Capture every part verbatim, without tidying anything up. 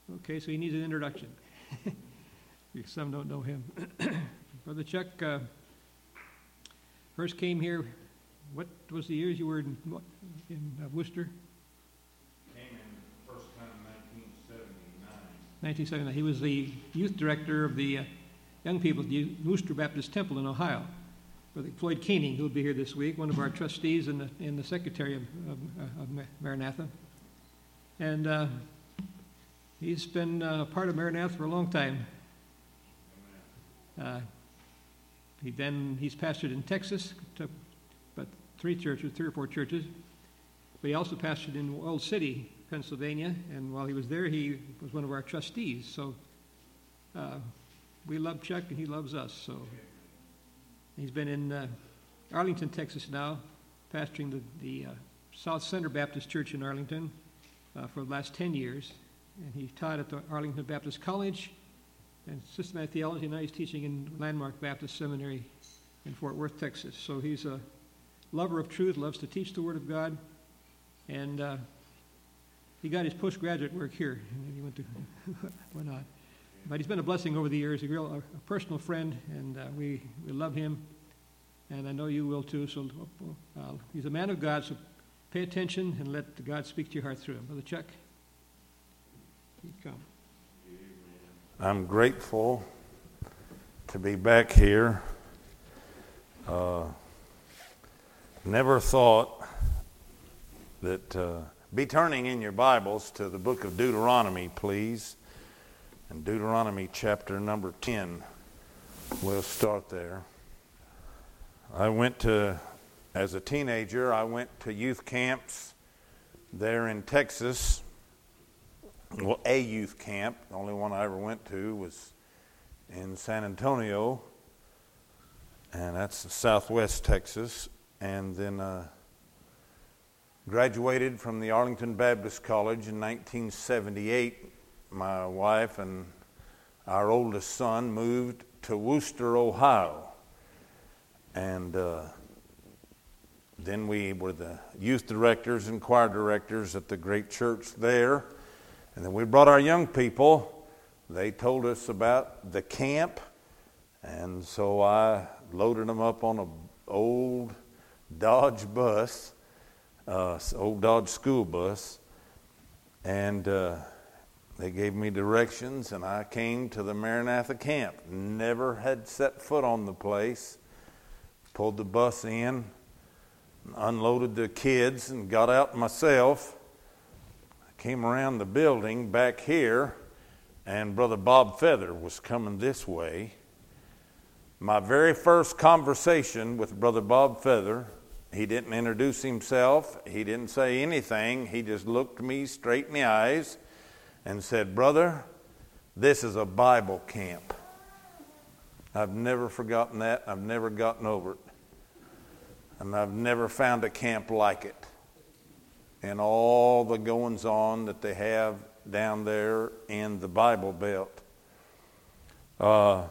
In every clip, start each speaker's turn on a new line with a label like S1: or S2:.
S1: Okay, so he needs an introduction. Some don't know him. Brother Chuck uh, first came here, what was the years you were in, in uh, Worcester?
S2: Came in first time nineteen seventy-nine.
S1: nineteen seventy-nine. He was the youth director of the uh, young people at the Worcester Baptist Temple in Ohio. Brother Floyd Koenig, who will be here this week, one of our trustees and the, and the secretary of, of, of Maranatha. And uh, he's been uh, part of Maranatha for a long time. Uh, he then he's pastored in Texas, to, but three churches, three or four churches. But he also pastored in Old City, Pennsylvania, and while he was there, he was one of our trustees. So uh, we love Chuck, and he loves us. So he's been in uh, Arlington, Texas now, pastoring the, the uh, South Center Baptist Church in Arlington uh, for the last ten years, and he taught at the Arlington Baptist College and systematic theology. Now he's teaching in Landmark Baptist Seminary in Fort Worth, Texas. So he's a lover of truth, loves to teach the Word of God, and uh, he got his postgraduate work here. And he went to went on, but he's been a blessing over the years. A real, a, a personal friend, and uh, we we love him, and I know you will too. So uh, he's a man of God. So pay attention and let God speak to your heart through him. Brother Chuck, you come.
S2: I'm grateful to be back here. Uh, never thought that, uh, be turning in your Bibles to the book of Deuteronomy, please. And Deuteronomy chapter number ten. We'll start there. I went to, as a teenager, I went to youth camps there in Texas. Well, a youth camp, the only one I ever went to was in San Antonio, and that's southwest Texas, and then uh, graduated from the Arlington Baptist College in nineteen seventy-eight. My wife and our oldest son moved to Worcester, Ohio, and uh, then we were the youth directors and choir directors at the great church there. And then we brought our young people. They told us about the camp. And so I loaded them up on an old Dodge bus, uh, old Dodge school bus. And uh, they gave me directions, and I came to the Maranatha camp. Never had set foot on the place. Pulled the bus in, unloaded the kids, and got out myself. Came around the building back here, and Brother Bob Feather was coming this way. My very first conversation with Brother Bob Feather, he didn't introduce himself. He didn't say anything. He just looked me straight in the eyes and said, "Brother, this is a Bible camp." I've never forgotten that. I've never gotten over it. And I've never found a camp like it. And all the goings-on that they have down there in the Bible Belt. Uh,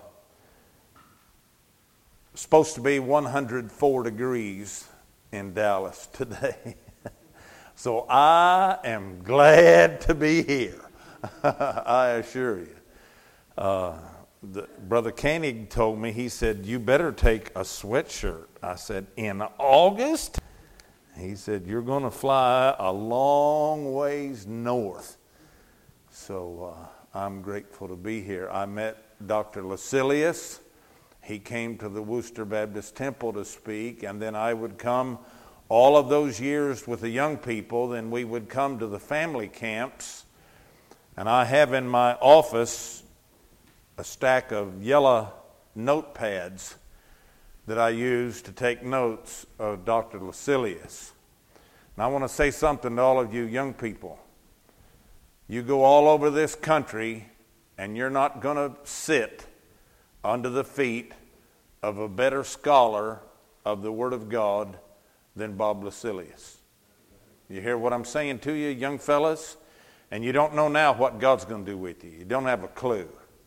S2: supposed to be one hundred four degrees in Dallas today. So I am glad to be here. I assure you. Uh, the, Brother Koenig told me, he said, "You better take a sweatshirt." I said, "In August?" He said, "You're going to fly a long ways north." So uh, I'm grateful to be here. I met Doctor Lucilius. He came to the Worcester Baptist Temple to speak, and then I would come all of those years with the young people. Then we would come to the family camps, and I have in my office a stack of yellow notepads that I use to take notes of Doctor Lucilius. And I want to say something to all of you young people. You go all over this country, and you're not going to sit under the feet of a better scholar of the Word of God than Bob Lucilius. You hear what I'm saying to you, young fellas? And you don't know now what God's going to do with you. You don't have a clue.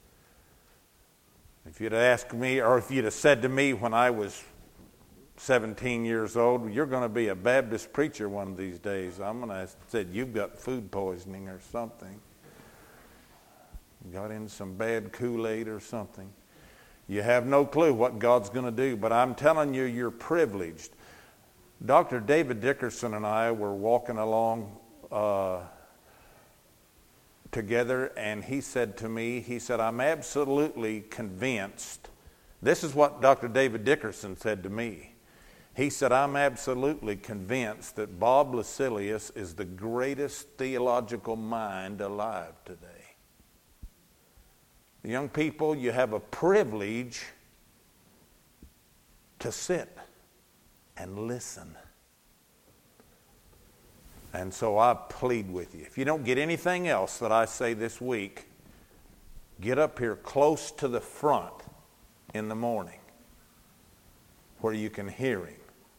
S2: If you'd asked me, or if you'd have said to me when I was seventeen years old, "You're going to be a Baptist preacher one of these days," I'm going to have said, "You've got food poisoning or something." got in some bad Kool-Aid or something. You have no clue what God's going to do, but I'm telling you, you're privileged. Doctor David Dickerson and I were walking along uh, together, and he said to me, he said, I'm absolutely convinced. This is what Doctor David Dickerson said to me. He said, I'm absolutely convinced that Bob Lucilius is the greatest theological mind alive today. Young people, you have a privilege to sit and listen. And so I plead with you, if you don't get anything else that I say this week, get up here close to the front in the morning where you can hear him.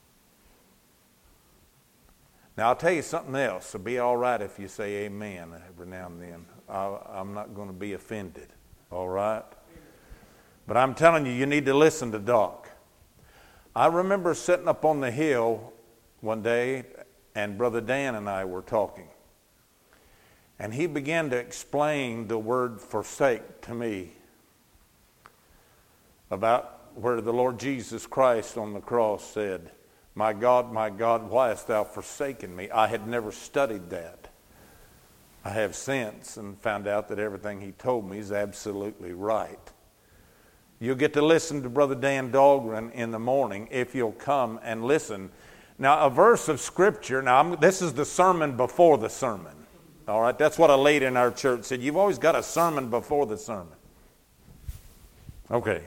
S2: Now, I'll tell you something else. It'll be all right if you say amen every now and then. I, I'm not going to be offended. All right? But I'm telling you, you need to listen to Doc. I remember sitting up on the hill one day, and Brother Dan and I were talking. And he began to explain the word forsake to me about where the Lord Jesus Christ on the cross said, my God, my God, why hast thou forsaken me? I had never studied that. I have since and found out that everything he told me is absolutely right. You'll get to listen to Brother Dan Dahlgren in the morning if you'll come and listen. Now, a verse of Scripture, now I'm, this is the sermon before the sermon. All right, that's what a lady in our church said. You've always got a sermon before the sermon. Okay.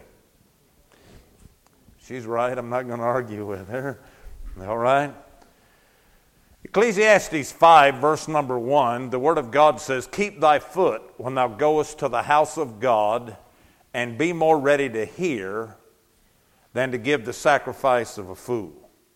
S2: She's right. I'm not going to argue with her. All right. Ecclesiastes five, verse number one, the Word of God says, keep thy foot when thou goest to the house of God, and be more ready to hear than to give the sacrifice of a fool.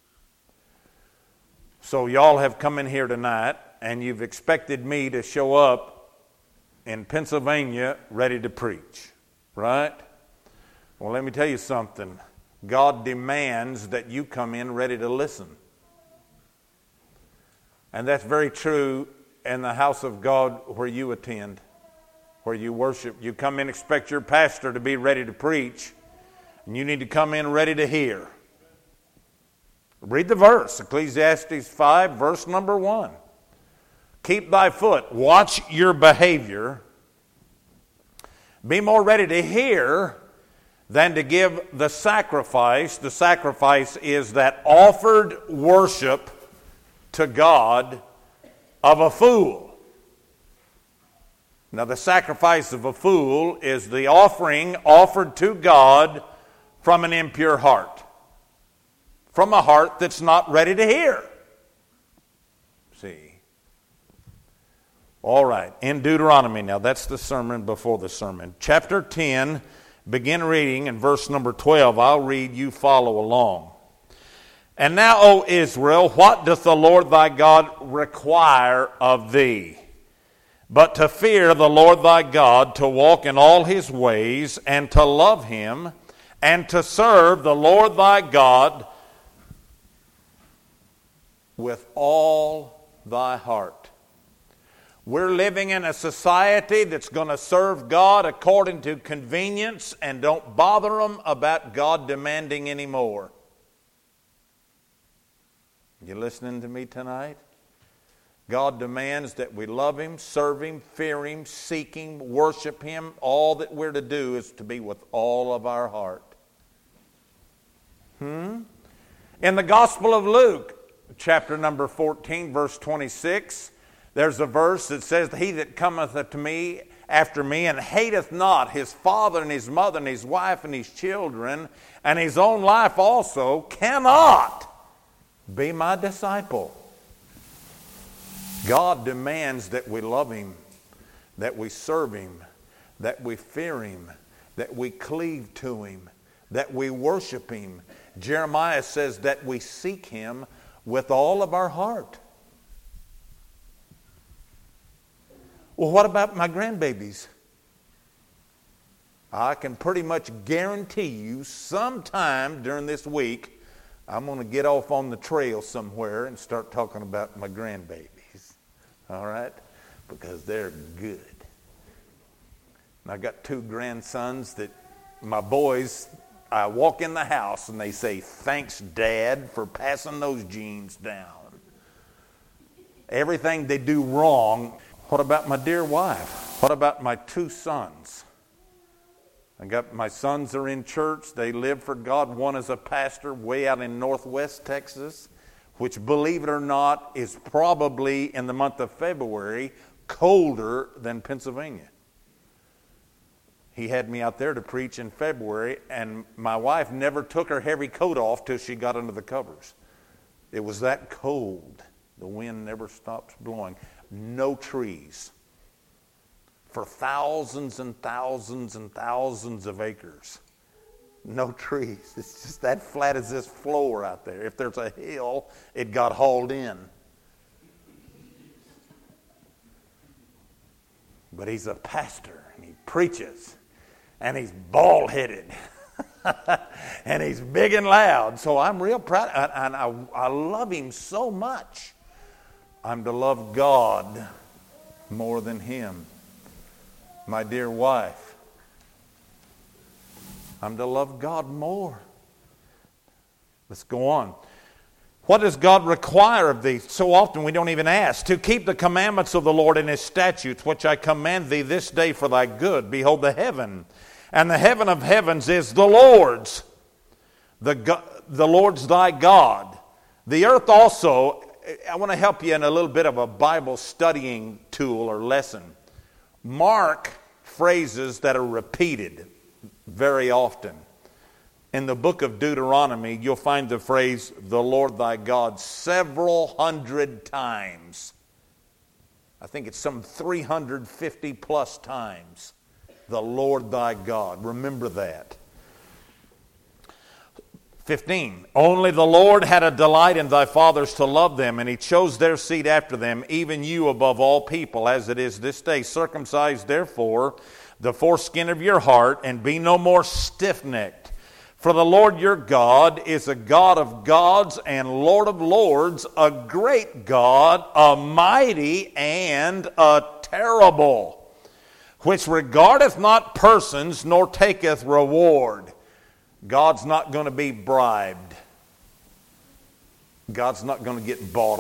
S2: So y'all have come in here tonight, and you've expected me to show up in Pennsylvania ready to preach, right? Well, let me tell you something. God demands that you come in ready to listen. And that's very true in the house of God where you attend, where you worship. You come in, expect your pastor to be ready to preach, and you need to come in ready to hear. Read the verse, Ecclesiastes five, verse number one. Keep thy foot, watch your behavior, be more ready to hear than to give the sacrifice. The sacrifice is that offered worship to God of a fool. Now, the sacrifice of a fool is the offering offered to God from an impure heart, from a heart that's not ready to hear. See? All right, in Deuteronomy, now that's the sermon before the sermon. Chapter ten, begin reading in verse number twelve. I'll read, you follow along. And now, O Israel, what doth the Lord thy God require of thee? But to fear the Lord thy God, to walk in all his ways, and to love him, and to serve the Lord thy God with all thy heart. We're living in a society that's going to serve God according to convenience and don't bother them about God demanding any more. You listening to me tonight? God demands that we love him, serve him, fear him, seek him, worship him. All that we're to do is to be with all of our heart. Hmm? In the Gospel of Luke, chapter number fourteen, verse twenty-six, there's a verse that says, he that cometh unto me after me and hateth not his father and his mother and his wife and his children and his own life also cannot be my disciple. God demands that we love him, that we serve him, that we fear him, that we cleave to him, that we worship him. Jeremiah says that we seek him with all of our heart. Well, what about my grandbabies? I can pretty much guarantee you sometime during this week I'm going to get off on the trail somewhere and start talking about my grandbabies. All right? Because they're good. And I got two grandsons that my boys, I walk in the house and they say, "Thanks, Dad, for passing those genes down." Everything they do wrong. What about my dear wife? What about my two sons? I got my sons are in church. They live for God. One is a pastor way out in northwest Texas, which, believe it or not, is probably in the month of February colder than Pennsylvania. He had me out there to preach in February, and my wife never took her heavy coat off till she got under the covers. It was that cold. The wind never stops blowing. No trees. For thousands and thousands and thousands of acres. No trees. It's just that flat as this floor out there. If there's a hill, it got hauled in. But he's a pastor, and he preaches, and he's bald-headed, and he's big and loud. So I'm real proud, and I, I love him so much. I'm to love God more than him. My dear wife, I'm to love God more. Let's go on. What does God require of thee? So often we don't even ask. To keep the commandments of the Lord and his statutes, which I command thee this day for thy good. Behold, the heaven, and the heaven of heavens is the Lord's. The, God, the Lord's thy God. The earth also. I want to help you in a little bit of a Bible studying tool or lesson. Mark phrases that are repeated very often. In the book of Deuteronomy, you'll find the phrase, the Lord thy God, several hundred times. I think it's some three hundred fifty plus times. The Lord thy God. Remember that. fifteen. Only the Lord had a delight in thy fathers to love them, and he chose their seed after them, even you above all people, as it is this day. Circumcise therefore the foreskin of your heart, and be no more stiff-necked. For the Lord your God is a God of gods and Lord of lords, a great God, a mighty and a terrible, which regardeth not persons, nor taketh reward. God's not going to be bribed. God's not going to get bought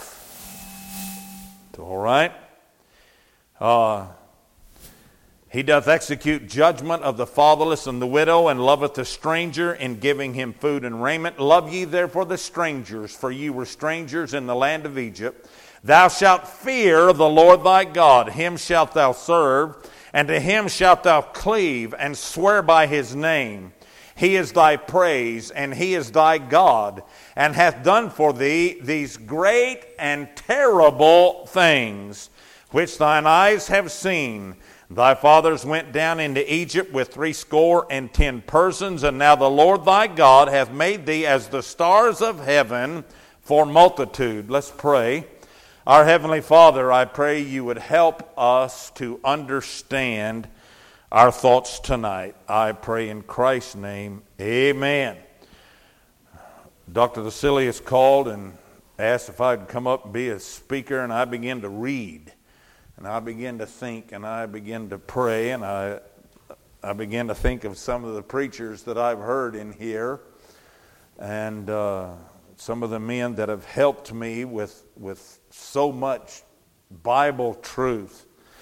S2: off. All right? Uh, he doth execute judgment of the fatherless and the widow, and loveth the stranger in giving him food and raiment. Love ye therefore the strangers, for ye were strangers in the land of Egypt. Thou shalt fear the Lord thy God. Him shalt thou serve, and to him shalt thou cleave, and swear by his name. He is thy praise, and he is thy God, and hath done for thee these great and terrible things, which thine eyes have seen. Thy fathers went down into Egypt with threescore and ten persons, and now the Lord thy God hath made thee as the stars of heaven for multitude. Let's pray. Our Heavenly Father, I pray you would help us to understand our thoughts tonight. I pray in Christ's name, amen. Doctor Lucilius called and asked if I'd come up and be a speaker, and I began to read, and I began to think, and I began to pray, and I I began to think of some of the preachers that I've heard in here, and uh, some of the men that have helped me with with so much Bible truth.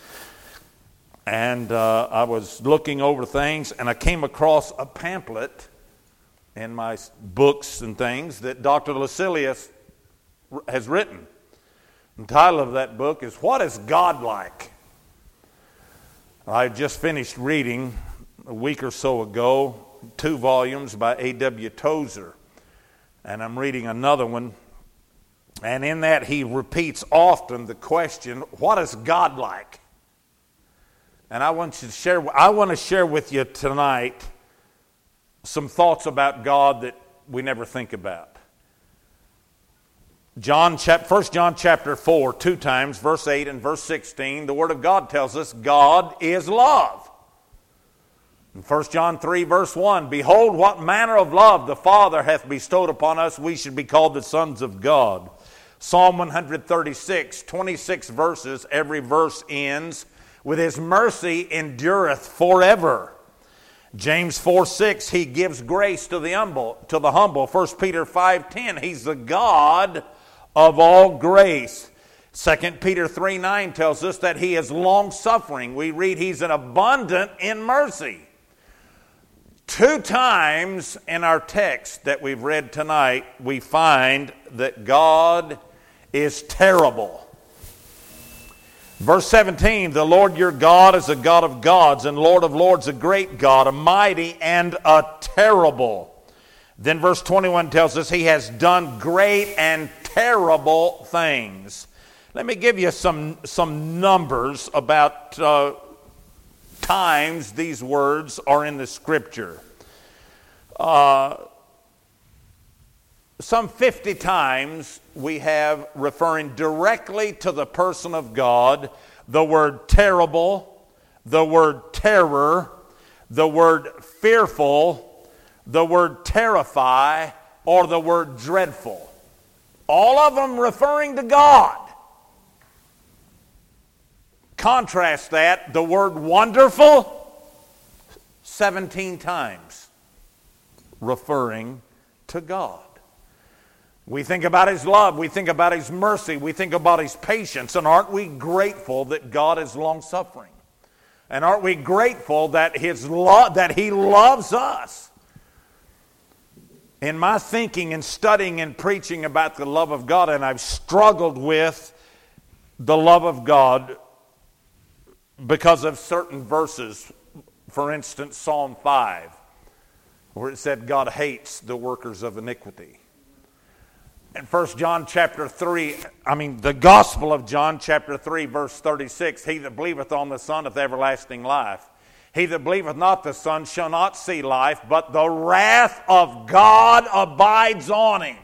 S2: And uh, I was looking over things, and I came across a pamphlet in my books and things that Doctor Lucilius has written. The title of that book is, What is God Like? I just finished reading a week or so ago two volumes by A W Tozer, and I'm reading another one, and in that he repeats often the question, what is God like? And I want you to share. I want to share with you tonight some thoughts about God that we never think about. John, First John chapter four, two times, verse eight and verse sixteen, the Word of God tells us God is love. In First John three, verse one, behold, what manner of love the Father hath bestowed upon us, we should be called the sons of God. Psalm one thirty-six, twenty-six verses, every verse ends with his mercy endureth forever. James four six, he gives grace to the humble. To the humble. First Peter five ten, he's the God of all grace. Second Peter three nine tells us that he is long-suffering. We read he's an abundant in mercy. Two times in our text that we've read tonight, we find that God is terrible. Verse seventeen, the Lord your God is a God of gods and Lord of lords, a great God, a mighty and a terrible. Then verse twenty-one tells us he has done great and terrible things. Let me give you some, some numbers about uh, times these words are in the Scripture. Uh, some fifty times we have, referring directly to the person of God, the word terrible, the word terror, the word fearful, the word terrify, or the word dreadful. All of them referring to God. Contrast that, the word wonderful, seventeen times referring to God. We think about his love, we think about his mercy, we think about his patience, and aren't we grateful that God is long-suffering? And aren't we grateful that his lo- that he loves us? In my thinking and studying and preaching about the love of God, and I've struggled with the love of God because of certain verses. For instance, Psalm five, where it said God hates the workers of iniquity. In First John chapter three, I mean the Gospel of John chapter three, verse thirty-six, he that believeth on the Son hath everlasting life. He that believeth not the Son shall not see life, but the wrath of God abides on him.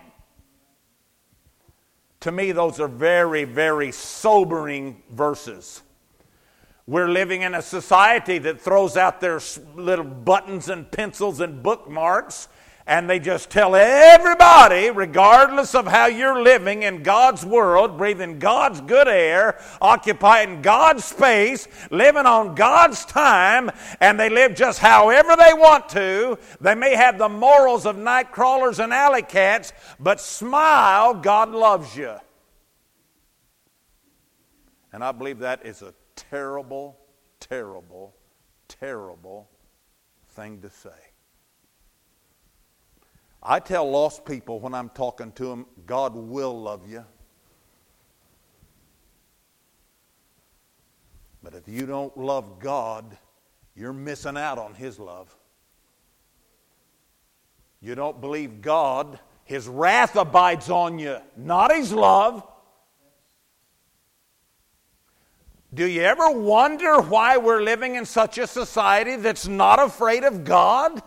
S2: To me, those are very, very sobering verses. We're living in a society that throws out their little buttons and pencils and bookmarks, and they just tell everybody, regardless of how you're living in God's world, breathing God's good air, occupying God's space, living on God's time, and they live just however they want to. They may have the morals of night crawlers and alley cats, but smile, God loves you. And I believe that is a terrible, terrible, terrible thing to say. I tell lost people when I'm talking to them, God will love you. But if you don't love God, you're missing out on his love. You don't believe God, his wrath abides on you, not his love. Do you ever wonder why we're living in such a society that's not afraid of God?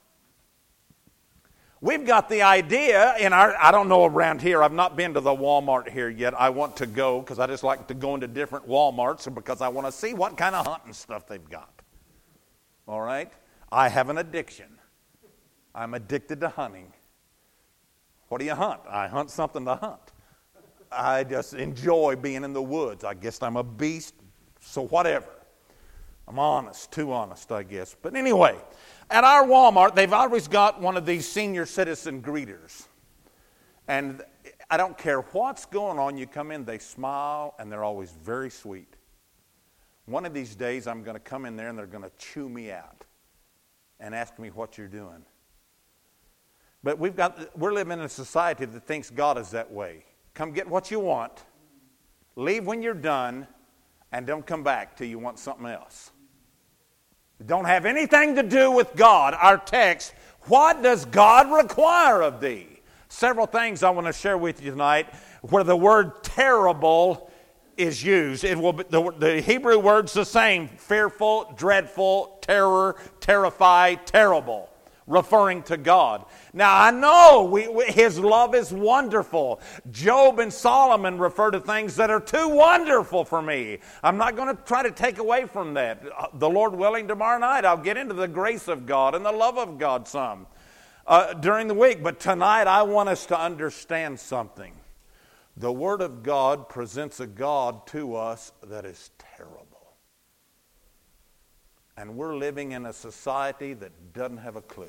S2: We've got the idea in our, I don't know around here, I've not been to the Walmart here yet. I want to go because I just like to go into different Walmarts because I want to see what kind of hunting stuff they've got. All right? I have an addiction. I'm addicted to hunting. What do you hunt? I hunt something to hunt. I just enjoy being in the woods. I guess I'm a beast, so whatever. I'm honest, too honest, I guess. But anyway, at our Walmart, they've always got one of these senior citizen greeters. And I don't care what's going on, you come in, they smile, and they're always very sweet. One of these days, I'm going to come in there, and they're going to chew me out and ask me what you're doing. But we've got, we're living in a society that thinks God is that way. Come get what you want, leave when you're done, and don't come back till you want something else. Don't have anything to do with God. Our text, what does God require of thee? Several things I want to share with you tonight where the word terrible is used. It will be, the, the Hebrew word's the same, fearful, dreadful, terror, terrify, terrible, referring to God. Now, I know we, we, his love is wonderful. Job and Solomon refer to things that are too wonderful for me. I'm not going to try to take away from that. The Lord willing, tomorrow night I'll get into the grace of God and the love of God some uh, during the week. But tonight I want us to understand something. The Word of God presents a God to us that is terrible. And we're living in a society that doesn't have a clue.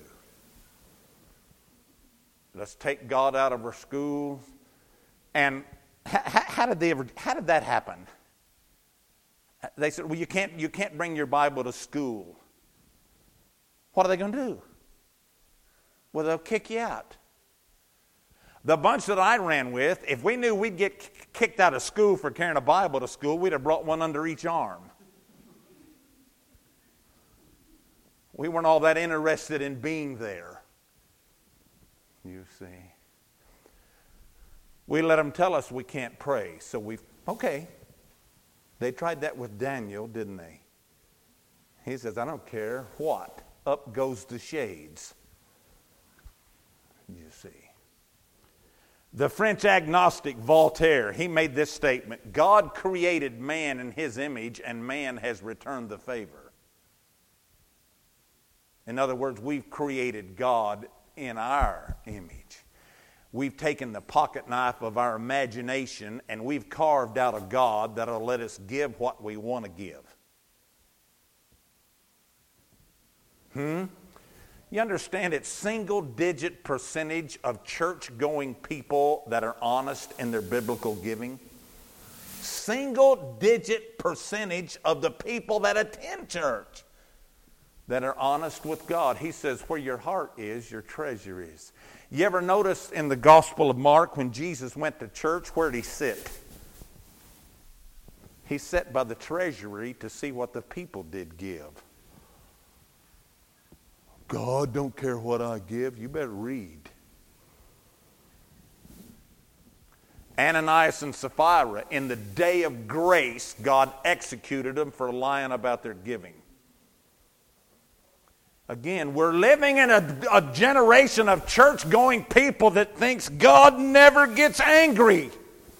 S2: Let's take God out of our schools. And how, how did they ever? How did that happen? They said, "Well, you can't. You can't bring your Bible to school." What are they going to do? Well, they'll kick you out. The bunch that I ran with, if we knew we'd get kicked out of school for carrying a Bible to school, we'd have brought one under each arm. We weren't all that interested in being there. You see. We let them tell us we can't pray. So we, okay. They tried that with Daniel, didn't they? He says, I don't care what. Up goes the shades. You see. The French agnostic Voltaire, he made this statement: God created man in his image, and man has returned the favor. In other words, we've created God in our image. We've taken the pocket knife of our imagination and we've carved out a God that'll let us give what we want to give. Hmm? You understand it's single-digit percentage of church-going people that are honest in their biblical giving? Single-digit percentage of the people that attend church that are honest with God. He says, where your heart is, your treasure is. You ever notice in the Gospel of Mark when Jesus went to church, where did he sit? He sat by the treasury to see what the people did give. God don't care what I give. You better read. Ananias and Sapphira, in the day of grace, God executed them for lying about their giving. Again, we're living in a, a generation of church-going people that thinks God never gets angry.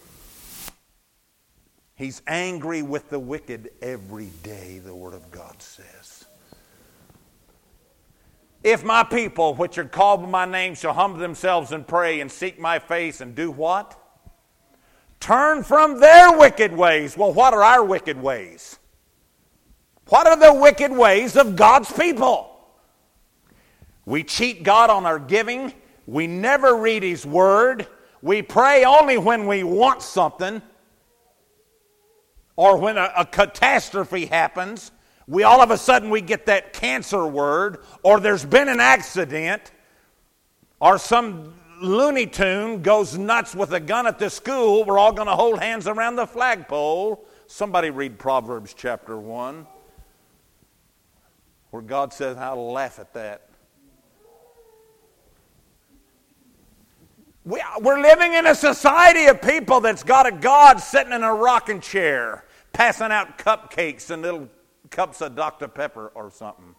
S2: He's angry with the wicked every day, the Word of God says. If my people, which are called by my name, shall humble themselves and pray and seek my face and do what? Turn from their wicked ways. Well, what are our wicked ways? What are the wicked ways of God's people? We cheat God on our giving. We never read His Word. We pray only when we want something or when a, a catastrophe happens. We all of a sudden we get that cancer word, or there's been an accident, or some Looney Tune goes nuts with a gun at the school. We're all going to hold hands around the flagpole. Somebody read Proverbs chapter one, where God says how to laugh at that. We, we're living in a society of people that's got a God sitting in a rocking chair, passing out cupcakes and little cups of Doctor Pepper or something.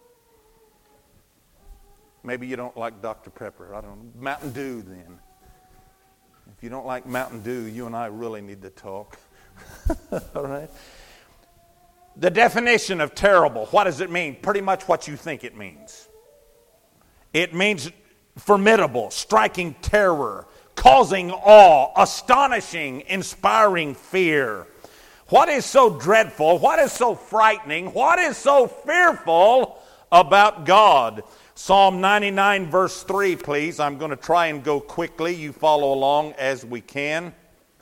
S2: Maybe you don't like Doctor Pepper. I don't know. Mountain Dew then. If you don't like Mountain Dew, you and I really need to talk. All right? The definition of terrible, what does it mean? Pretty much what you think it means. It means formidable, striking terror, causing awe, astonishing, inspiring fear. What is so dreadful? What is so frightening? What is so fearful about God? Psalm ninety-nine verse three, please. I'm going to try and go quickly. You follow along as we can.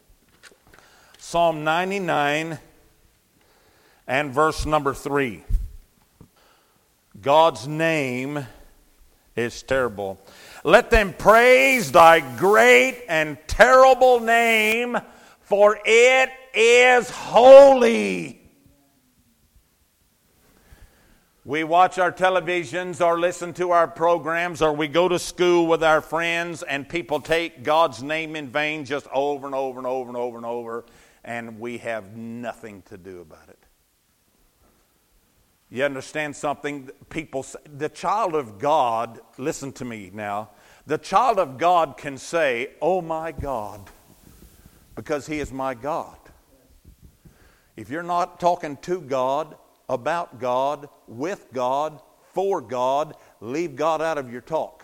S2: Psalm ninety-nine and verse number three. God's name is terrible. Let them praise thy great and terrible name, for it is holy. We watch our televisions or listen to our programs or we go to school with our friends and people take God's name in vain just over and over and over and over and over, and we have nothing to do about it. You understand something? People say, the child of God, listen to me now, the child of God can say, oh my God, because He is my God. If you're not talking to God, about God, with God, for God, leave God out of your talk.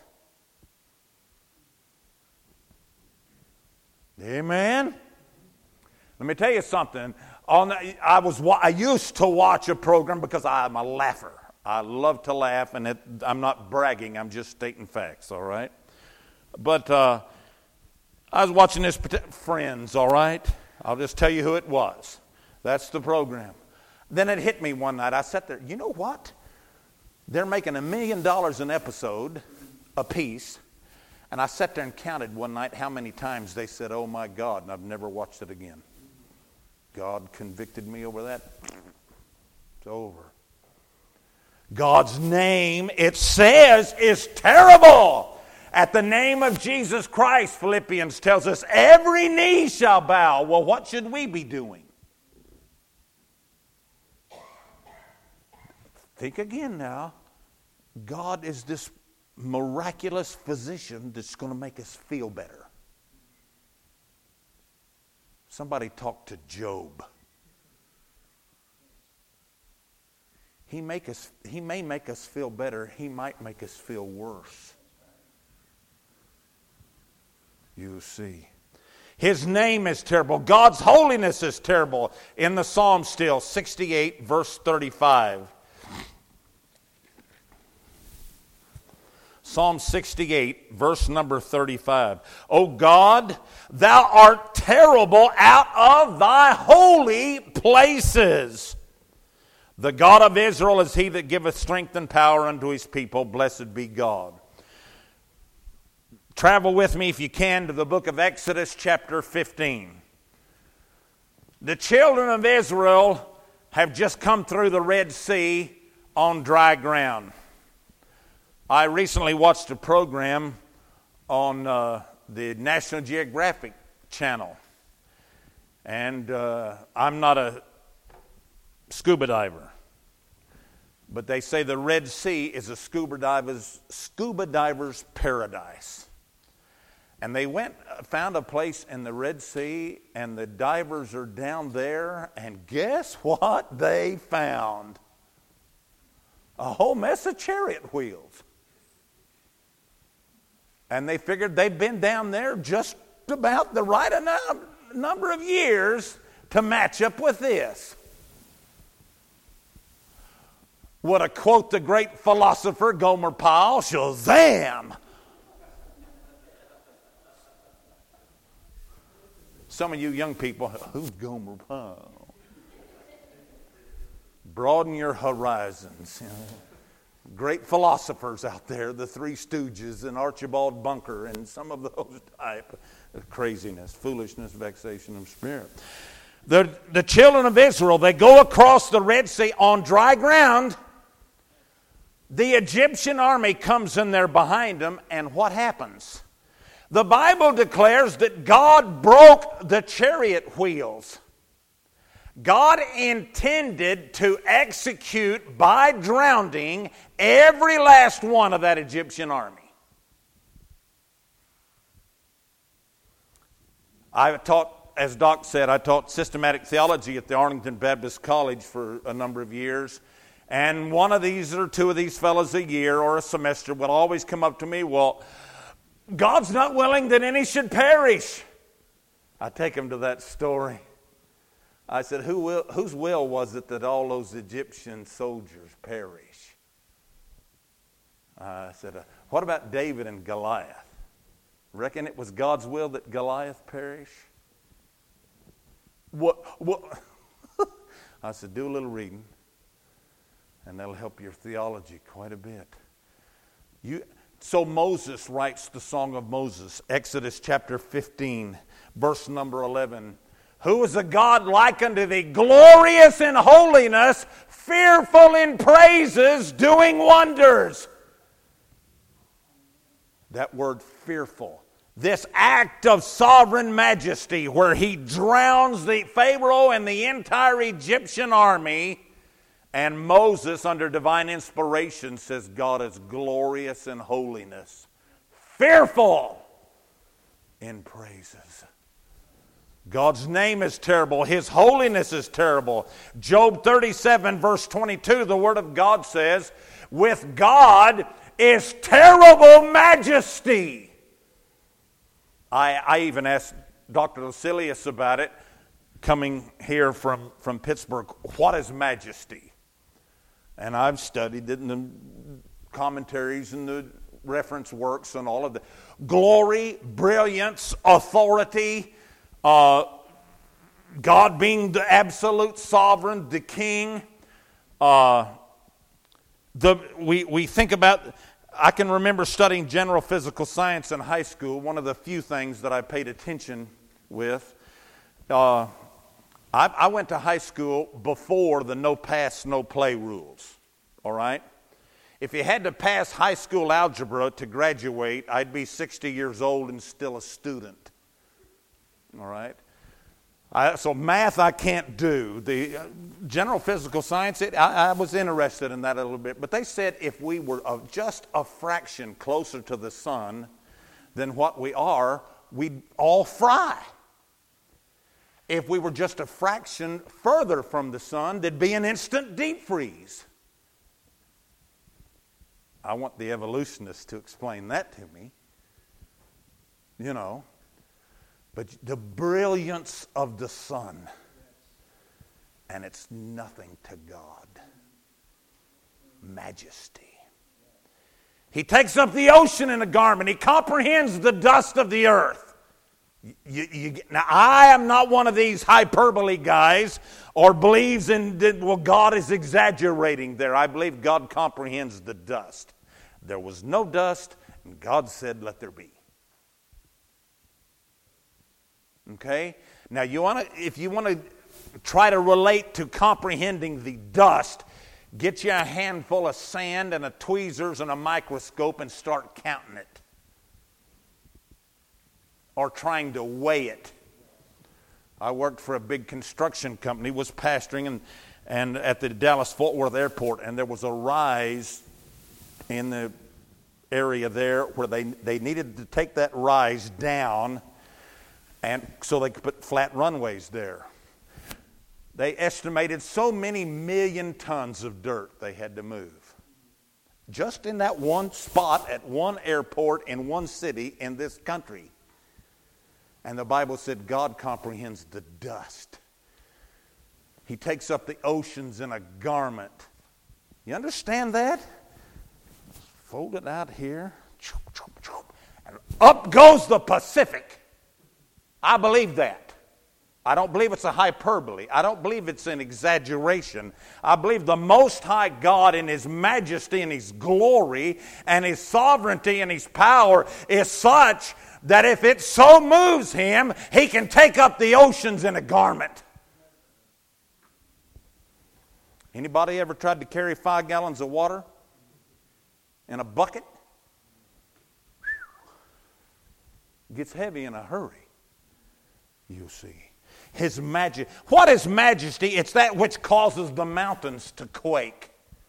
S2: Amen? Let me tell you something. On the, I was I used to watch a program because I'm a laugher. I love to laugh, and it, I'm not bragging. I'm just stating facts, all right? But uh, I was watching this, Friends, all right? I'll just tell you who it was. That's the program. Then it hit me one night. I sat there, you know what? They're making a million dollars an episode a piece. And I sat there and counted one night how many times they said, oh my God, and I've never watched it again. God convicted me over that. It's over. God's name, it says, is terrible. At the name of Jesus Christ, Philippians tells us, every knee shall bow. Well, what should we be doing? Think again now. God is this miraculous physician that's going to make us feel better. Somebody talk to Job. He make us he may make us feel better, he might make us feel worse. You see. His name is terrible. God's holiness is terrible. In the Psalm still, sixty-eight verse thirty-five. Psalm sixty-eight, verse number thirty-five. O God, thou art terrible out of thy holy places. The God of Israel is he that giveth strength and power unto his people. Blessed be God. Travel with me, if you can, to the book of Exodus, chapter fifteen. The children of Israel have just come through the Red Sea on dry ground. I recently watched a program on uh, the National Geographic channel. And uh, I'm not a scuba diver. But they say the Red Sea is a scuba diver's, scuba diver's paradise. And they went, found a place in the Red Sea, and the divers are down there, and guess what they found? A whole mess of chariot wheels. And they figured they'd been down there just about the right enough number of years to match up with this. What to quote the great philosopher Gomer Pyle, Shazam! Some of you young people, who's Gomer Pyle? Broaden your horizons. You know. Great philosophers out there, the Three Stooges and Archibald Bunker and some of those type of craziness, foolishness, vexation of spirit. The, the children of Israel, they go across the Red Sea on dry ground. The Egyptian army comes in there behind them, and what happens? The Bible declares that God broke the chariot wheels. God intended to execute by drowning every last one of that Egyptian army. I taught, as Doc said, I taught systematic theology at the Arlington Baptist College for a number of years. And one of these or two of these fellows a year or a semester will always come up to me, well, God's not willing that any should perish. I take them to that story. I said, Who will, whose will was it that all those Egyptian soldiers perish? I said, uh, what about David and Goliath? Reckon it was God's will that Goliath perish? What? What? I said, do a little reading, and that'll help your theology quite a bit. You, so Moses writes the Song of Moses, Exodus chapter fifteen, verse number eleven. Who is a God like unto thee, glorious in holiness, fearful in praises, doing wonders. That word fearful. This act of sovereign majesty where he drowns the Pharaoh and the entire Egyptian army. And Moses, under divine inspiration, says God is glorious in holiness, fearful in praises. God's name is terrible. His holiness is terrible. Job thirty-seven, verse twenty-two, the Word of God says, with God is terrible majesty. I, I even asked Doctor Lucilius about it, coming here from, from Pittsburgh. What is majesty? And I've studied it in the commentaries and the reference works and all of that. Glory, brilliance, authority, uh, God being the absolute sovereign, the king. Uh, the we, we think about, I can remember studying general physical science in high school. One of the few things that I paid attention with. Uh, I, I went to high school before the no pass, no play rules. All right? If you had to pass high school algebra to graduate, I'd be sixty years old and still a student. All right? I, so math I can't do. The uh, general physical science, it, I, I was interested in that a little bit. But they said if we were uh, just a fraction closer to the sun than what we are, we'd all fry. If we were just a fraction further from the sun, there'd be an instant deep freeze. I want the evolutionists to explain that to me. You know. But the brilliance of the sun, and it's nothing to God. Majesty. He takes up the ocean in a garment. He comprehends the dust of the earth. You, you, now, I am not one of these hyperbole guys or believes in, well, God is exaggerating there. I believe God comprehends the dust. There was no dust, and God said, let there be. Okay? Now, you want to, if you want to try to relate to comprehending the dust, get you a handful of sand and a tweezers and a microscope and start counting it. Or trying to weigh it. I worked for a big construction company, was pastoring and, and at the Dallas-Fort Worth airport, and there was a rise in the area there where they, they needed to take that rise down, and so they could put flat runways there. They estimated so many million tons of dirt they had to move. Just in that one spot at one airport in one city in this country. And the Bible said God comprehends the dust. He takes up the oceans in a garment. You understand that? Fold it out here. And up goes the Pacific. I believe that. I don't believe it's a hyperbole. I don't believe it's an exaggeration. I believe the Most High God in His majesty and His glory and His sovereignty and His power is such that if it so moves Him, He can take up the oceans in a garment. Anybody ever tried to carry five gallons of water in a bucket? It gets heavy in a hurry. You'll see. His majesty. What is majesty? It's that which causes the mountains to quake.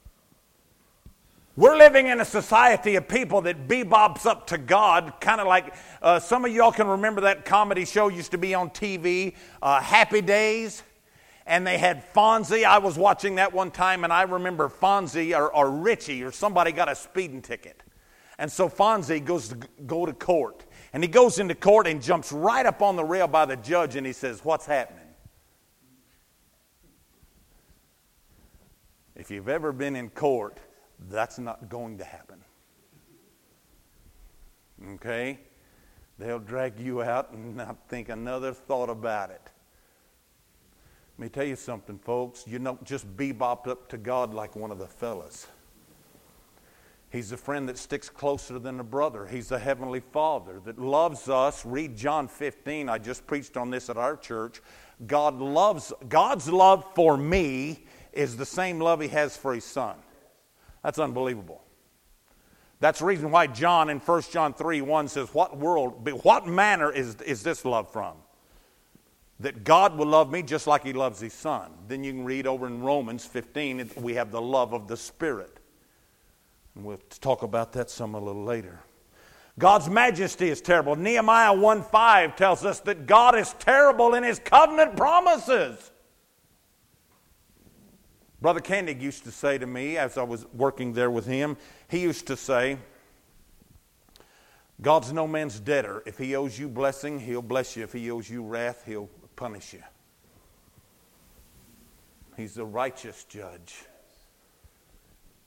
S2: We're living in a society of people that bebops up to God, kind of like uh, some of y'all can remember that comedy show used to be on T V, uh, Happy Days, and they had Fonzie. I was watching that one time, and I remember Fonzie or, or Richie or somebody got a speeding ticket. And so Fonzie goes to go to court, and he goes into court and jumps right up on the rail by the judge, and he says, "What's happening?" If you've ever been in court, that's not going to happen. Okay? They'll drag you out and not think another thought about it. Let me tell you something, folks. You don't just bebop up to God like one of the fellas. He's a friend that sticks closer than a brother. He's a heavenly Father that loves us. Read John fifteen. I just preached on this at our church. God loves, God's love for me is the same love He has for His Son. That's unbelievable. That's the reason why John in First John three one says, what world, what manner is, is this love from? That God will love me just like He loves His Son. Then you can read over in Romans fifteen, we have the love of the Spirit. And we'll talk about that some a little later. God's majesty is terrible. Nehemiah one five tells us that God is terrible in His covenant promises. Brother Koenig used to say to me as I was working there with him, he used to say, God's no man's debtor. If He owes you blessing, He'll bless you. If He owes you wrath, He'll punish you. He's a righteous judge.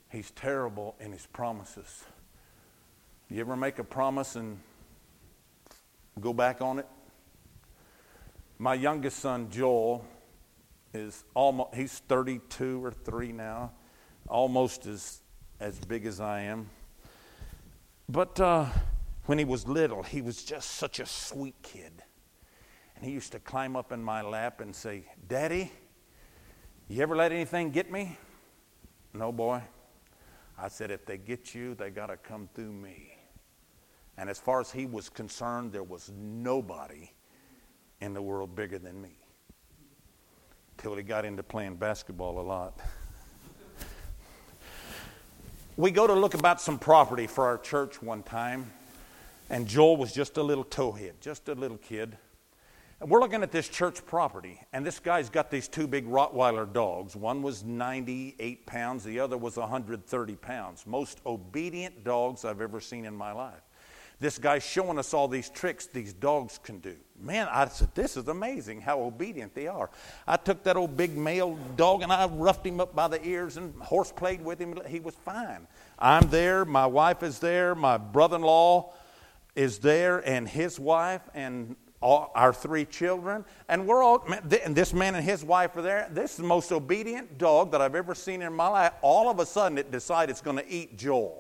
S2: He's terrible in his promises. You ever make a promise and go back on it? My youngest son, Joel, is almost, he's thirty-two or three now, almost as, as big as I am. But uh, when he was little, he was just such a sweet kid. And he used to climb up in my lap and say, "Daddy, you ever let anything get me?" "No, boy." I said, "If they get you, they got to come through me." And as far as he was concerned, there was nobody in the world bigger than me. Till he got into playing basketball a lot. We go to look about some property for our church one time, and Joel was just a little towhead, just a little kid. And we're looking at this church property, and this guy's got these two big Rottweiler dogs. One was ninety-eight pounds, the other was one hundred thirty pounds. Most obedient dogs I've ever seen in my life. This guy's showing us all these tricks these dogs can do. Man, I said, this is amazing how obedient they are. I took that old big male dog and I roughed him up by the ears and horse played with him. He was fine. I'm there. My wife is there. My brother-in-law is there, and his wife, and all, our three children. And we're all, and this man and his wife are there. This is the most obedient dog that I've ever seen in my life. All of a sudden, it decided it's going to eat Joel.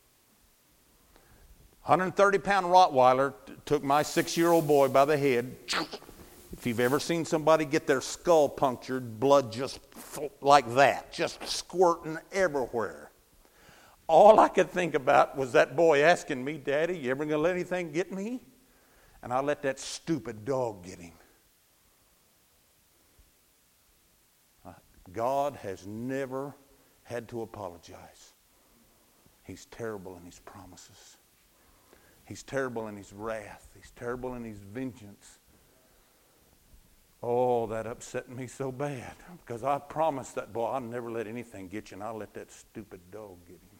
S2: one hundred thirty pound Rottweiler took my six-year-old boy by the head. If you've ever seen somebody get their skull punctured, blood just like that, just squirting everywhere. All I could think about was that boy asking me, "Daddy, you ever going to let anything get me?" And I let that stupid dog get him. God has never had to apologize. He's terrible in his promises. He's terrible in his wrath. He's terrible in his vengeance. Oh, that upset me so bad. Because I promised that boy, I'll never let anything get you, and I'll let that stupid dog get him.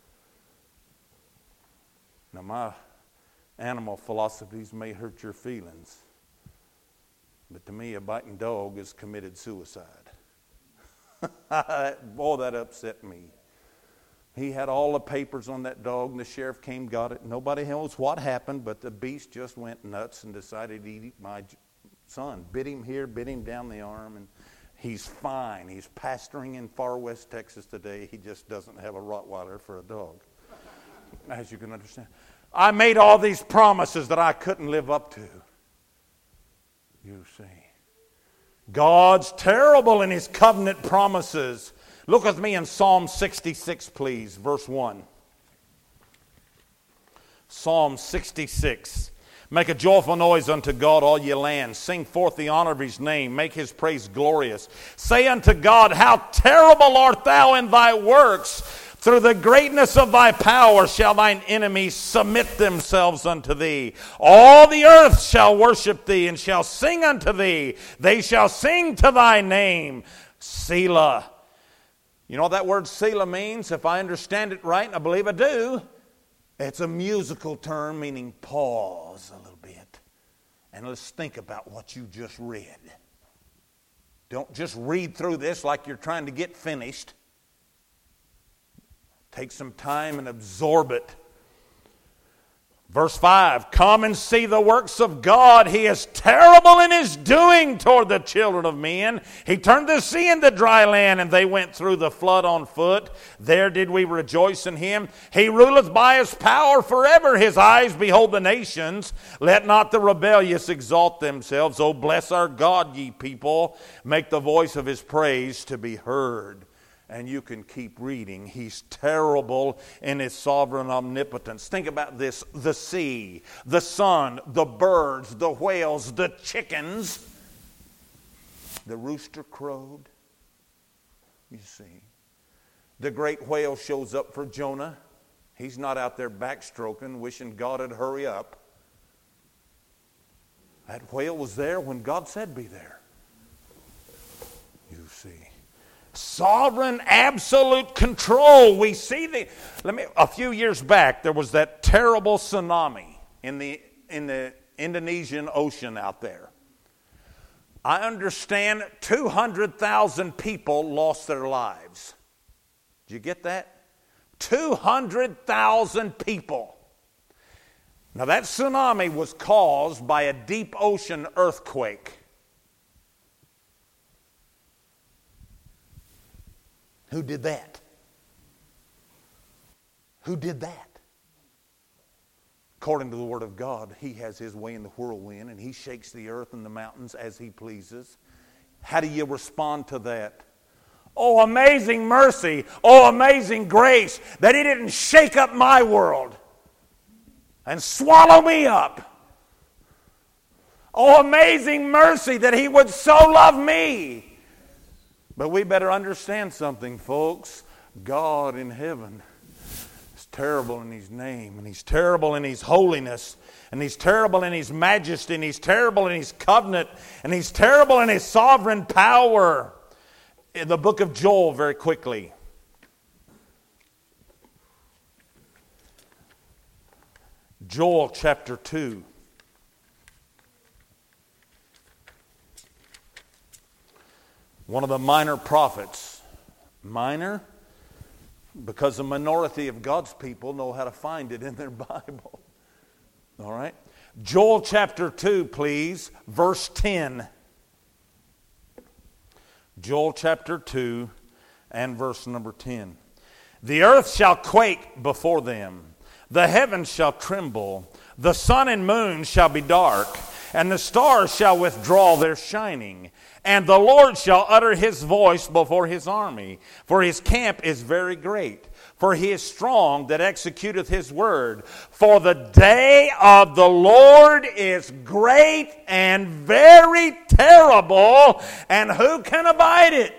S2: Now, my animal philosophies may hurt your feelings. But to me, a biting dog has committed suicide. Boy, that upset me. He had all the papers on that dog, and the sheriff came, got it. Nobody knows what happened, but the beast just went nuts and decided to eat my son. Bit him here, bit him down the arm, and he's fine. He's pastoring in far west Texas today. He just doesn't have a Rottweiler for a dog, as you can understand. I made all these promises that I couldn't live up to. You see. God's terrible in his covenant promises. Look with me in Psalm sixty-six, please, verse one. Psalm sixty-six. Make a joyful noise unto God, all ye lands. Sing forth the honor of his name. Make his praise glorious. Say unto God, how terrible art thou in thy works. Through the greatness of thy power shall thine enemies submit themselves unto thee. All the earth shall worship thee and shall sing unto thee. They shall sing to thy name. Selah. You know what that word Selah means? If I understand it right, and I believe I do, it's a musical term meaning pause a little bit. And let's think about what you just read. Don't just read through this like you're trying to get finished. Take some time and absorb it. Verse five, come and see the works of God. He is terrible in his doing toward the children of men. He turned the sea into dry land, and they went through the flood on foot. There did we rejoice in him. He ruleth by his power forever. His eyes behold the nations. Let not the rebellious exalt themselves. O bless our God, ye people. Make the voice of his praise to be heard. And you can keep reading. He's terrible in his sovereign omnipotence. Think about this. The sea, the sun, the birds, the whales, the chickens. The rooster crowed. You see. The great whale shows up for Jonah. He's not out there backstroking, wishing God would hurry up. That whale was there when God said be there. You see. Sovereign, absolute control. We see the. Let me. A few years back, there was that terrible tsunami in the in the Indonesian Ocean out there. I understand two hundred thousand people lost their lives. Did you get that? two hundred thousand people. Now that tsunami was caused by a deep ocean earthquake. Who did that? Who did that? According to the Word of God, He has His way in the whirlwind, and He shakes the earth and the mountains as He pleases. How do you respond to that? Oh, amazing mercy. Oh, amazing grace that He didn't shake up my world and swallow me up. Oh, amazing mercy that He would so love me. But we better understand something, folks. God in heaven is terrible in His name, and He's terrible in His holiness, and He's terrible in His majesty, and He's terrible in His covenant, and He's terrible in His sovereign power. In the book of Joel, very quickly. Joel chapter two. One of the minor prophets. Minor? Because a minority of God's people know how to find it in their Bible. All right? Joel chapter two, please. Verse ten. Joel chapter two and verse number ten. The earth shall quake before them. The heavens shall tremble. The sun and moon shall be dark. And the stars shall withdraw their shining. And the Lord shall utter His voice before His army. For His camp is very great. For He is strong that executeth His word. For the day of the Lord is great and very terrible. And who can abide it?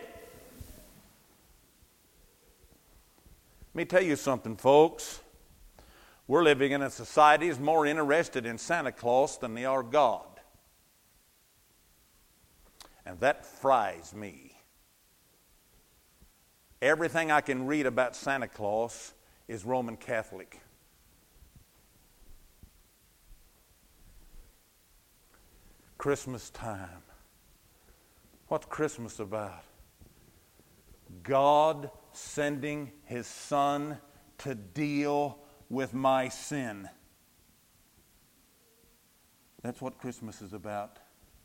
S2: Let me tell you something, folks. We're living in a society that's more interested in Santa Claus than they are God. And that fries me. Everything I can read about Santa Claus is Roman Catholic. Christmas time. What's Christmas about? God sending His Son to deal with my sin. That's what Christmas is about.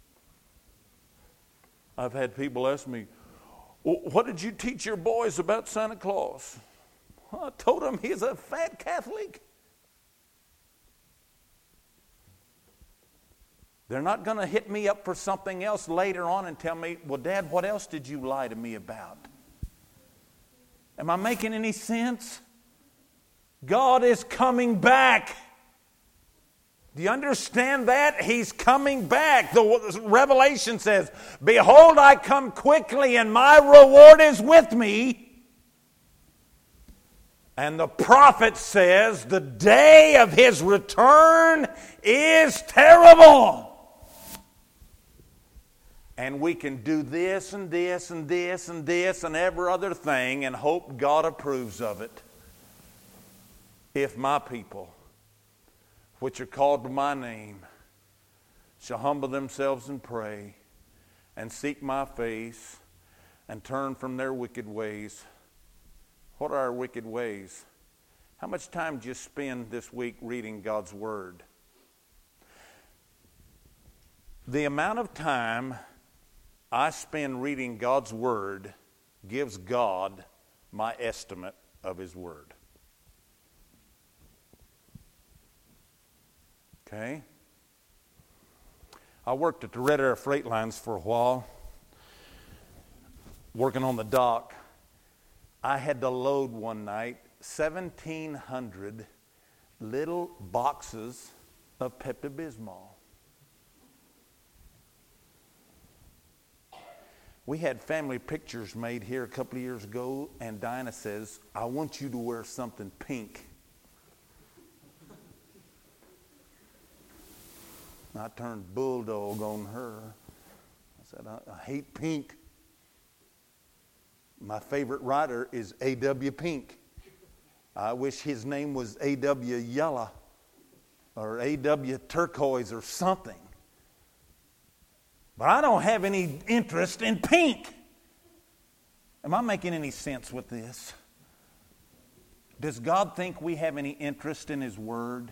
S2: I've had people ask me, what did you teach your boys about Santa Claus? Well, I told them he's a fat Catholic. They're not going to hit me up for something else later on and tell me, well, Dad, what else did you lie to me about? Am I making any sense? God is coming back. Do you understand that? He's coming back. The Revelation says, behold, I come quickly, and my reward is with me. And the prophet says, the day of His return is terrible. And we can do this and this and this and this and every other thing and hope God approves of it. If my people, which are called by my name, shall humble themselves and pray and seek my face and turn from their wicked ways. What are our wicked ways? How much time do you spend this week reading God's Word? The amount of time I spend reading God's Word gives God my estimate of His Word. Okay? I worked at the Red Air Freight Lines for a while, working on the dock. I had to load one night seventeen hundred little boxes of Pepto-Bismol. We had family pictures made here a couple of years ago, and Dinah says, I want you to wear something pink. I turned bulldog on her. I said, I, I hate pink. My favorite writer is A W Pink. I wish his name was A W Yellow or A W Turquoise or something. But I don't have any interest in pink. Am I making any sense with this? Does God think we have any interest in His Word?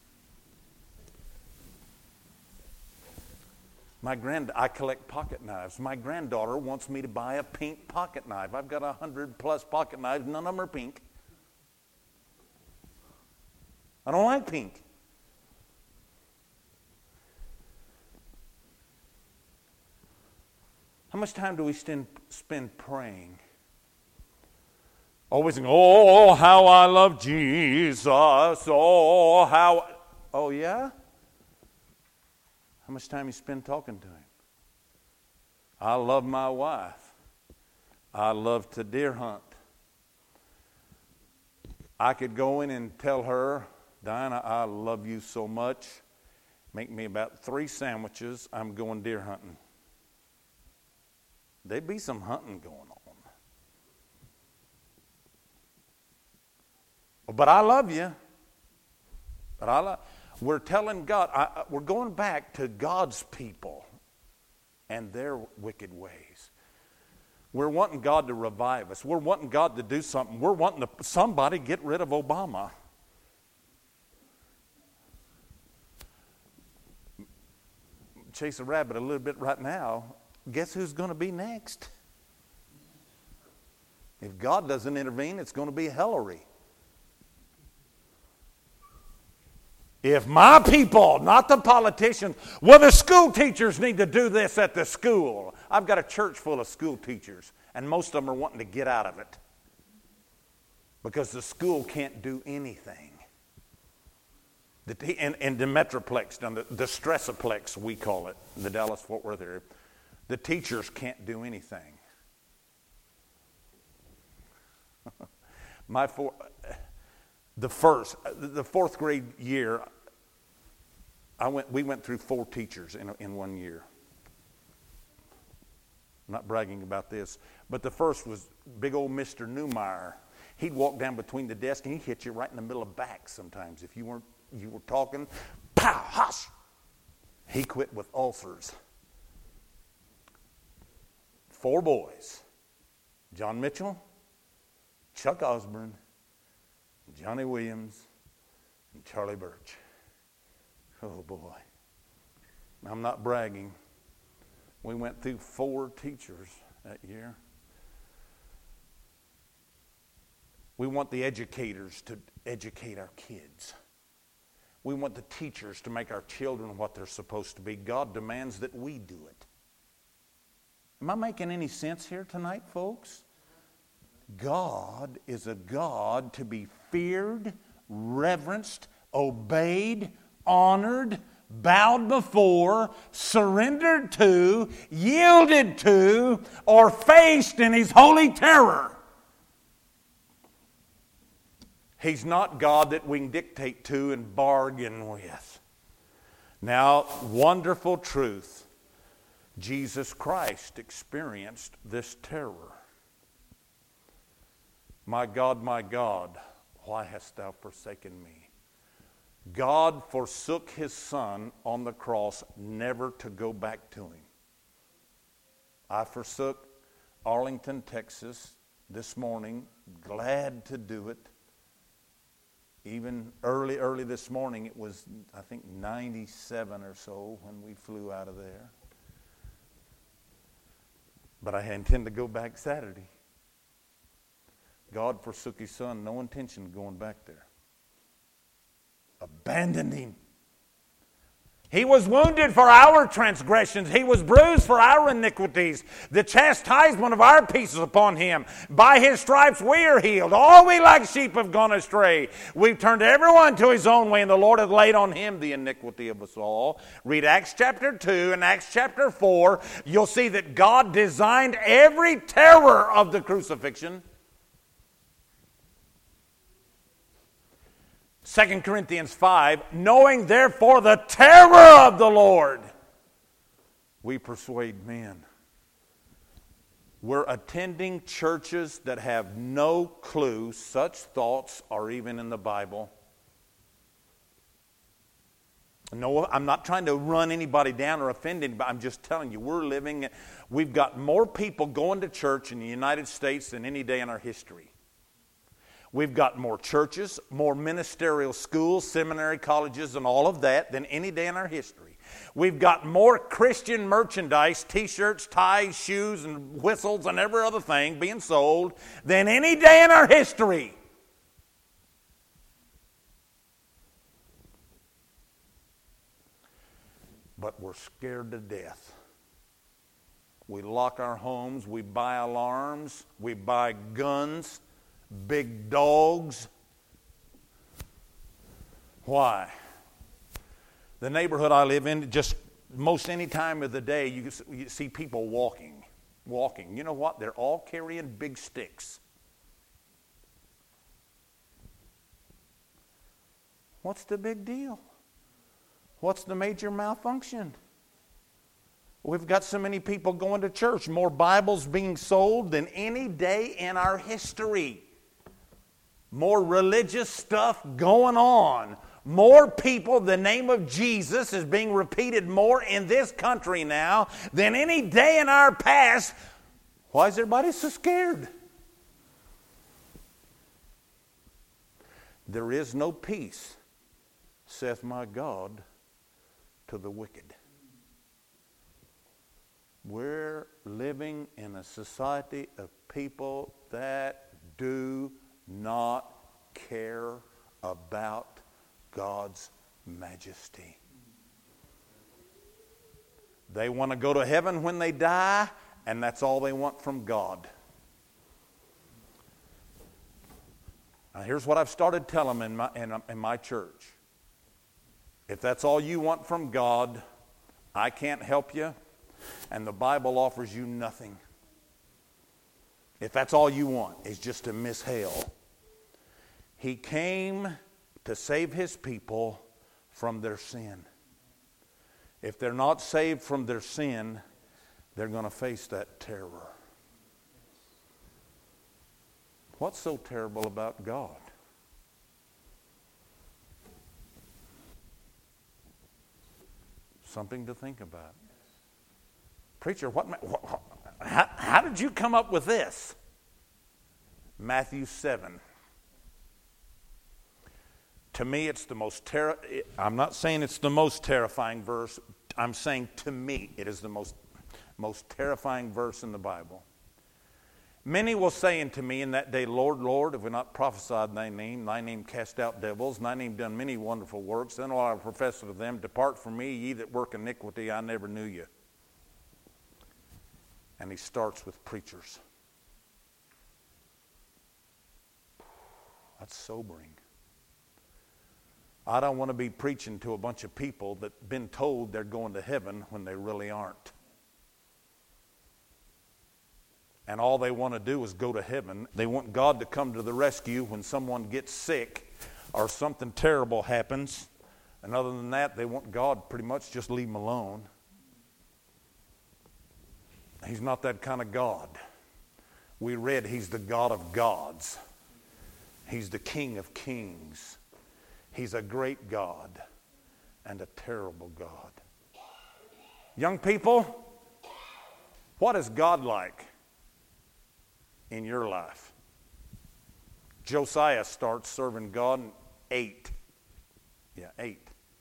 S2: My grand, I collect pocket knives. My granddaughter wants me to buy a pink pocket knife. I've got a hundred plus pocket knives. None of them are pink. I don't like pink. How much time do we spend, spend praying? Always saying, oh, how I love Jesus. Oh, how. Oh, yeah? How much time you spend talking to Him? I love my wife. I love to deer hunt. I could go in and tell her, Diana, I love you so much. Make me about three sandwiches. I'm going deer hunting. There'd be some hunting going on. But I love you. But I love. We're telling God. I, we're going back to God's people and their wicked ways. We're wanting God to revive us. We're wanting God to do something. We're wanting to, somebody get rid of Obama. Chase a rabbit a little bit right now. Guess who's going to be next? If God doesn't intervene, it's going to be Hillary. If my people, not the politicians, well, the school teachers need to do this at the school. I've got a church full of school teachers, and most of them are wanting to get out of it because the school can't do anything. The, in, in the Metroplex, the, the Stressoplex, we call it, the Dallas-Fort Worth area, the teachers can't do anything. My four, the first, the fourth grade year, I went. We went through four teachers in in one year. I'm not bragging about this, but the first was big old Mister Newmeyer. He'd walk down between the desk and he'd hit you right in the middle of back sometimes if you weren't you were talking. Pow, hush. He quit with ulcers. Four boys: John Mitchell, Chuck Osborne, Johnny Williams, and Charlie Birch. Oh boy. I'm not bragging. We went through four teachers that year. We want the educators to educate our kids. We want the teachers to make our children what they're supposed to be. God demands that we do it. Am I making any sense here tonight, folks? God is a God to be feared, reverenced, obeyed, honored, bowed before, surrendered to, yielded to, or faced in His holy terror. He's not God that we can dictate to and bargain with. Now, wonderful truth. Jesus Christ experienced this terror. My God, my God, why hast thou forsaken me? God forsook His Son on the cross, never to go back to Him. I forsook Arlington, Texas this morning, glad to do it. Even early, early this morning, it was, I think, ninety-seven or so when we flew out of there. But I intend to go back Saturday. God forsook His Son, no intention of going back there. Abandoned Him. He was wounded for our transgressions. He was bruised for our iniquities. The chastisement of our peace is upon Him. By His stripes we are healed. All we like sheep have gone astray. We've turned everyone to his own way, and the Lord hath laid on Him the iniquity of us all. Read Acts chapter two and Acts chapter four. You'll see that God designed every terror of the crucifixion. Second Corinthians five, knowing therefore the terror of the Lord, we persuade men. We're attending churches that have no clue such thoughts are even in the Bible. No, I'm not trying to run anybody down or offend anybody. I'm just telling you, we're living, we've got more people going to church in the United States than any day in our history. We've got more churches, more ministerial schools, seminary colleges, and all of that than any day in our history. We've got more Christian merchandise, t-shirts, ties, shoes, and whistles, and every other thing being sold than any day in our history. But we're scared to death. We lock our homes, we buy alarms, we buy guns, big dogs. Why? The neighborhood I live in, just most any time of the day, you, you see people walking, walking. You know what? They're all carrying big sticks. What's the big deal? What's the major malfunction? We've got so many people going to church, more Bibles being sold than any day in our history. More religious stuff going on. More people, the name of Jesus is being repeated more in this country now than any day in our past. Why is everybody so scared? There is no peace, saith my God, to the wicked. We're living in a society of people that do not care about God's majesty. They want to go to heaven when they die, and that's all they want from God. Now here's what I've started telling them in my, in, in my church. If that's all you want from God, I can't help you, and the Bible offers you nothing. If that's all you want, is just to miss hell. He came to save his people from their sin. If they're not saved from their sin, they're going to face that terror. What's so terrible about God? Something to think about. Preacher, what, what how, how did you come up with this? Matthew seven. To me, it's the most ter- I'm not saying it's the most terrifying verse. I'm saying to me, it is the most, most terrifying verse in the Bible. Many will say unto me in that day, Lord, Lord, have we not prophesied in thy name? Thy name cast out devils, and thy name done many wonderful works. Then will I profess unto them, depart from me, ye that work iniquity, I never knew you. And he starts with preachers. That's sobering. I don't want to be preaching to a bunch of people that have been told they're going to heaven when they really aren't. And all they want to do is go to heaven. They want God to come to the rescue when someone gets sick or something terrible happens. And other than that, they want God pretty much just leave them alone. He's not that kind of God. We read he's the God of gods. He's the King of kings. He's a great God and a terrible God. Young people, what is God like in your life? Josiah starts serving God in eight. Yeah, eight.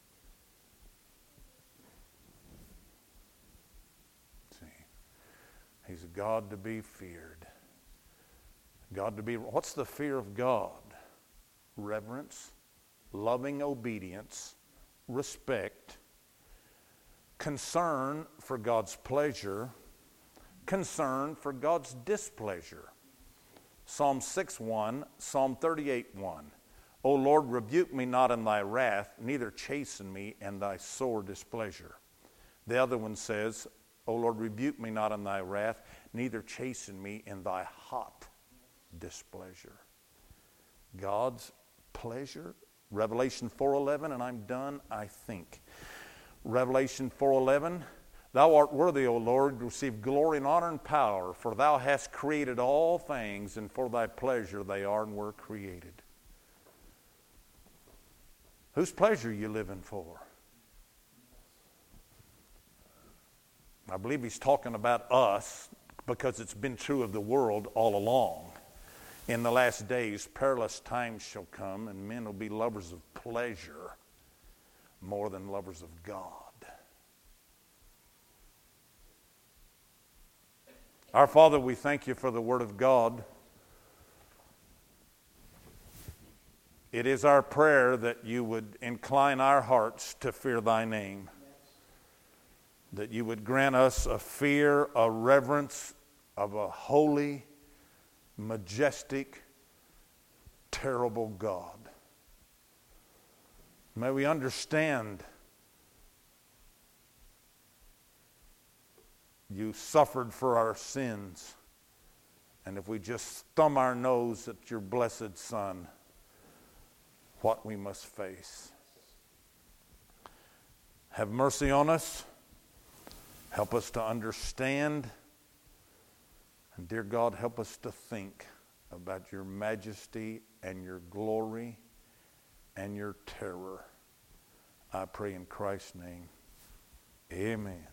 S2: See, he's a God to be feared. God to be, what's the fear of God? Reverence, loving obedience, respect, concern for God's pleasure, concern for God's displeasure. Psalm six one, Psalm thirty-eight one. O Lord, rebuke me not in thy wrath, neither chasten me in thy sore displeasure. The other one says, O Lord, rebuke me not in thy wrath, neither chasten me in thy hot displeasure. God's pleasure. Revelation four eleven, and I'm done, I think. Revelation four eleven, thou art worthy, O Lord, to receive glory and honor and power, for thou hast created all things, and for thy pleasure they are and were created. Whose pleasure are you living for? I believe he's talking about us because it's been true of the world all along. In the last days, perilous times shall come, and men will be lovers of pleasure more than lovers of God. Our Father, we thank you for the Word of God. It is our prayer that you would incline our hearts to fear thy name, that you would grant us a fear, a reverence of a holy, majestic, terrible God. May we understand you suffered for our sins, and if we just thumb our nose at your blessed Son, what we must face. Have mercy on us. Help us to understand. And dear God, help us to think about your majesty and your glory and your terror. I pray in Christ's name. Amen.